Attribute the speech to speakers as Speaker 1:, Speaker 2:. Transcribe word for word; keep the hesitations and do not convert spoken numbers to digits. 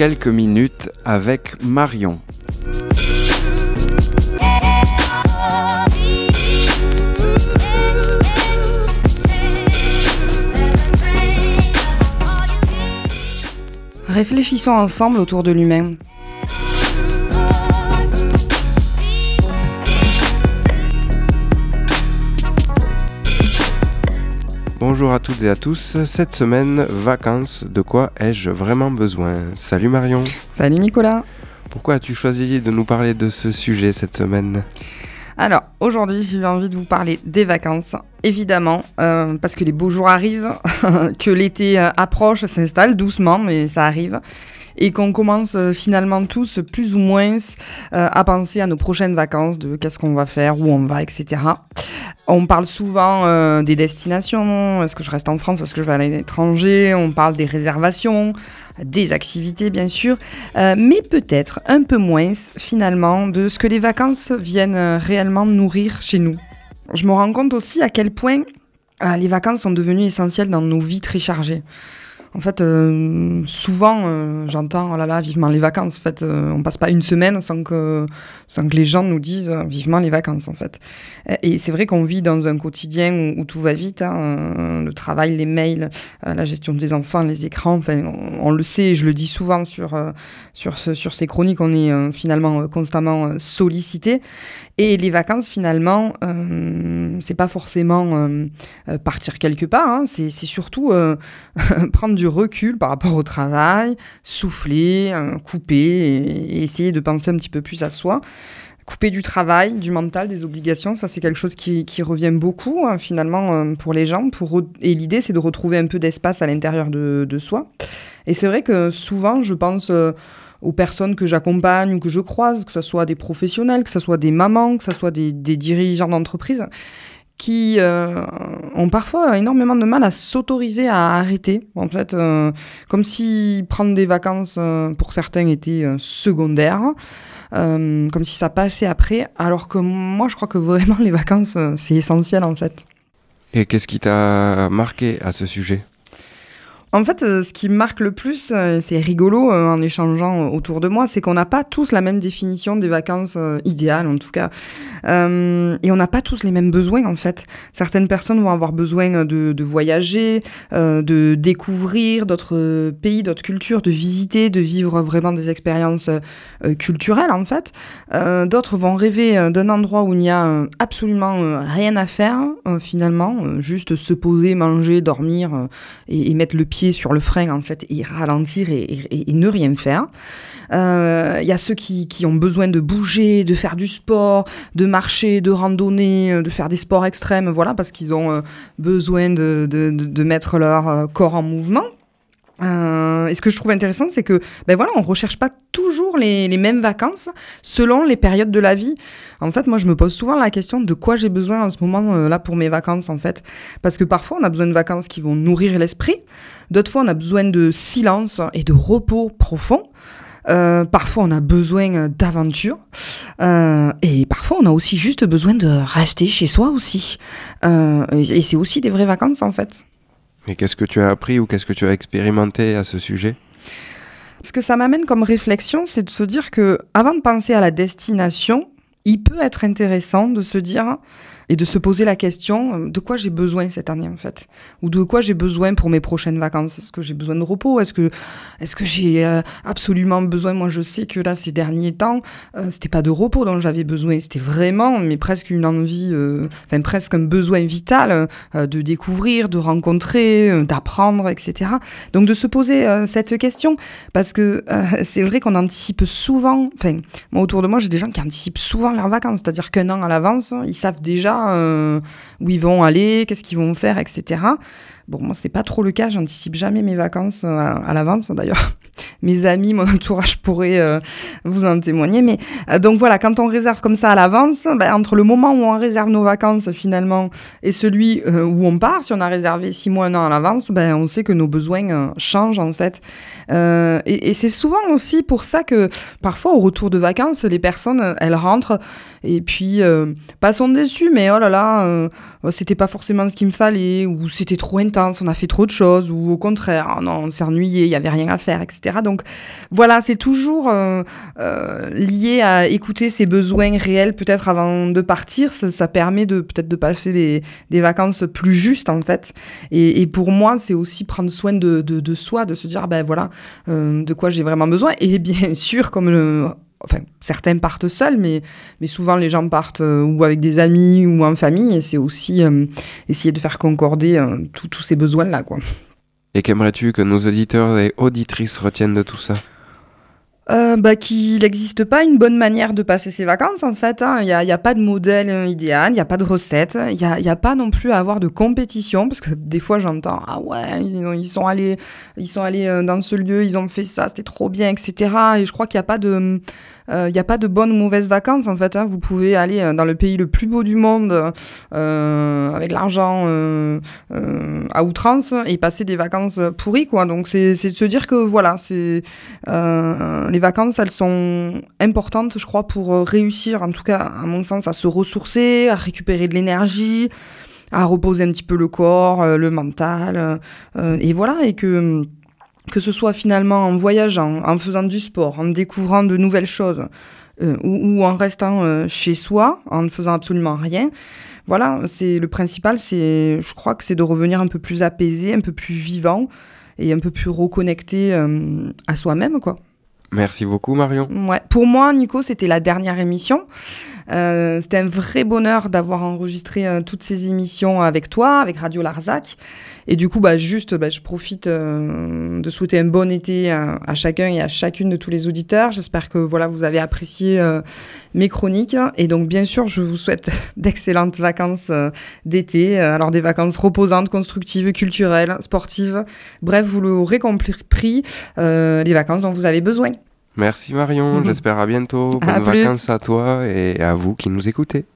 Speaker 1: quelques minutes avec Marion.
Speaker 2: Réfléchissons ensemble autour de l'humain.
Speaker 1: Bonjour à toutes et à tous, cette semaine, vacances, de quoi ai-je vraiment besoin? Salut Marion.
Speaker 2: Salut Nicolas.
Speaker 1: Pourquoi as-tu choisi de nous parler de ce sujet cette semaine?
Speaker 2: Alors, aujourd'hui, j'ai envie de vous parler des vacances, évidemment, euh, parce que les beaux jours arrivent, que l'été euh, approche, s'installe doucement, mais ça arrive, et qu'on commence euh, finalement tous, plus ou moins, euh, à penser à nos prochaines vacances, de qu'est-ce qu'on va faire, où on va, et cetera. On parle souvent euh, des destinations, est-ce que je reste en France, est-ce que je vais aller à l'étranger, on parle des réservations, des activités bien sûr, euh, mais peut-être un peu moins finalement de ce que les vacances viennent réellement nourrir chez nous. Je me rends compte aussi à quel point euh, les vacances sont devenues essentielles dans nos vies très chargées. En fait, euh, souvent, euh, j'entends « Oh là là, vivement les vacances ». En fait, euh, on passe pas une semaine sans que, sans que les gens nous disent euh, « Vivement les vacances ». En fait. Et c'est vrai qu'on vit dans un quotidien où, où tout va vite. Hein, euh, le travail, les mails, euh, la gestion des enfants, les écrans. Enfin, on, on le sait, et je le dis souvent sur, euh, sur, ce, sur ces chroniques, on est euh, finalement euh, constamment euh, sollicité. Et les vacances, finalement, euh, c'est pas forcément euh, euh, partir quelque part. Hein, c'est, c'est surtout euh, prendre du recul par rapport au travail, souffler, euh, couper et, et essayer de penser un petit peu plus à soi. Couper du travail, du mental, des obligations, ça c'est quelque chose qui, qui revient beaucoup hein, finalement euh, pour les gens. Pour re- et l'idée c'est de retrouver un peu d'espace à l'intérieur de, de soi. Et c'est vrai que souvent je pense euh, aux personnes que j'accompagne ou que je croise, que ce soit des professionnels, que ce soit des mamans, que ce soit des, des dirigeants d'entreprise, qui euh, ont parfois énormément de mal à s'autoriser à arrêter, en fait, euh, comme si prendre des vacances euh, pour certains était euh, secondaire, euh, comme si ça passait après, alors que moi je crois que vraiment les vacances euh, c'est essentiel en fait.
Speaker 1: Et qu'est-ce qui t'a marqué à ce sujet?
Speaker 2: En fait, euh, ce qui me marque le plus, euh, c'est rigolo euh, en échangeant euh, autour de moi, c'est qu'on n'a pas tous la même définition des vacances euh, idéales, en tout cas. Euh, et on n'a pas tous les mêmes besoins, en fait. Certaines personnes vont avoir besoin de, de voyager, euh, de découvrir d'autres euh, pays, d'autres cultures, de visiter, de vivre vraiment des expériences euh, culturelles, en fait. Euh, d'autres vont rêver euh, d'un endroit où il n'y a euh, absolument euh, rien à faire, euh, finalement. Euh, juste se poser, manger, dormir euh, et, et mettre le pied sur le frein en fait et ralentir et, et, et ne rien faire. Il euh, y a ceux qui, qui ont besoin de bouger, de faire du sport, de marcher, de randonner, de faire des sports extrêmes, voilà, parce qu'ils ont euh, besoin de, de, de, de mettre leur euh, corps en mouvement. Euh, et ce que je trouve intéressant, c'est que ben voilà, on recherche pas toujours les, les mêmes vacances selon les périodes de la vie. En fait, moi, je me pose souvent la question de quoi j'ai besoin en ce moment euh, là pour mes vacances, en fait, parce que parfois on a besoin de vacances qui vont nourrir l'esprit, d'autres fois on a besoin de silence et de repos profond. Euh, parfois on a besoin d'aventure euh, et parfois on a aussi juste besoin de rester chez soi aussi. Euh, et, et c'est aussi des vraies vacances en fait.
Speaker 1: Et qu'est-ce que tu as appris ou qu'est-ce que tu as expérimenté à ce sujet?
Speaker 2: Ce que ça m'amène comme réflexion, c'est de se dire que avant de penser à la destination, il peut être intéressant de se dire et de se poser la question de quoi j'ai besoin cette année en fait, ou de quoi j'ai besoin pour mes prochaines vacances. Est-ce que j'ai besoin de repos? Est-ce que, est-ce que j'ai euh, absolument besoin? Moi je sais que là ces derniers temps, euh, c'était pas de repos dont j'avais besoin, c'était vraiment mais presque une envie, euh, enfin presque un besoin vital euh, de découvrir, de rencontrer, euh, d'apprendre, et cetera. Donc de se poser euh, cette question, parce que euh, c'est vrai qu'on anticipe souvent, enfin moi autour de moi j'ai des gens qui anticipent souvent leurs vacances, c'est-à-dire qu'un an à l'avance, ils savent déjà Euh, où ils vont aller, qu'est-ce qu'ils vont faire, et cetera. Bon, moi, c'est pas trop le cas, j'anticipe jamais mes vacances euh, à, à l'avance, d'ailleurs. Mes amis, mon entourage pourraient euh, vous en témoigner. Mais euh, donc voilà, quand on réserve comme ça à l'avance, ben, entre le moment où on réserve nos vacances finalement et celui euh, où on part, si on a réservé six mois, un an à l'avance, ben, on sait que nos besoins euh, changent en fait. Euh, et, et c'est souvent aussi pour ça que parfois au retour de vacances, les personnes, elles rentrent et puis euh, pas sont déçues, mais oh là là, euh, c'était pas forcément ce qu'il me fallait, ou c'était trop intense, intense, on a fait trop de choses, ou au contraire, non, on s'est ennuyé, il n'y avait rien à faire, et cetera. Donc voilà, c'est toujours euh, euh, lié à écouter ses besoins réels, peut-être avant de partir. Ça, ça permet de peut-être de passer des, des vacances plus justes, en fait. Et, et pour moi, c'est aussi prendre soin de, de, de soi, de se dire, ben voilà, euh, de quoi j'ai vraiment besoin. Et bien sûr, comme le... Enfin, certains partent seuls, mais, mais souvent les gens partent euh, ou avec des amis ou en famille, et c'est aussi euh, essayer de faire concorder euh, tous ces besoins-là, quoi.
Speaker 1: Et qu'aimerais-tu que nos auditeurs et auditrices retiennent de tout ça ?
Speaker 2: Euh, bah, qu'il n'existe pas une bonne manière de passer ses vacances, en fait. Il hein. n'y a, y a pas de modèle euh, idéal, il n'y a pas de recette, il n'y a, y a pas non plus à avoir de compétition, parce que des fois j'entends « Ah ouais, ils, ils sont allés, ils sont allés euh, dans ce lieu, ils ont fait ça, c'était trop bien, et cetera » Et je crois qu'il n'y a pas de... Il euh, n'y a pas de bonnes ou mauvaises vacances, en fait. Hein. Vous pouvez aller dans le pays le plus beau du monde, euh, avec l'argent euh, euh, à outrance, et passer des vacances pourries, quoi. Donc, c'est, c'est de se dire que, voilà, c'est, euh, les vacances, elles sont importantes, je crois, pour réussir, en tout cas, à mon sens, à se ressourcer, à récupérer de l'énergie, à reposer un petit peu le corps, le mental, euh, et voilà, et que... que ce soit finalement en voyageant, en faisant du sport, en découvrant de nouvelles choses, euh, ou, ou en restant euh, chez soi, en ne faisant absolument rien. Voilà, c'est, le principal, c'est, je crois que c'est de revenir un peu plus apaisé, un peu plus vivant et un peu plus reconnecté euh, à soi-même, quoi.
Speaker 1: Merci beaucoup, Marion.
Speaker 2: Ouais. Pour moi, Nico, c'était la dernière émission. Euh, c'était un vrai bonheur d'avoir enregistré euh, toutes ces émissions avec toi, avec Radio Larzac. Et du coup, bah, juste, bah, je profite euh, de souhaiter un bon été à, à chacun et à chacune de tous les auditeurs. J'espère que voilà, vous avez apprécié euh, mes chroniques. Et donc, bien sûr, je vous souhaite d'excellentes vacances euh, d'été. Alors, des vacances reposantes, constructives, culturelles, sportives. Bref, vous l'aurez compris, euh, les vacances dont vous avez besoin.
Speaker 1: Merci Marion, mmh. J'espère à bientôt. Bonnes
Speaker 2: à
Speaker 1: vacances à toi et à vous qui nous écoutez.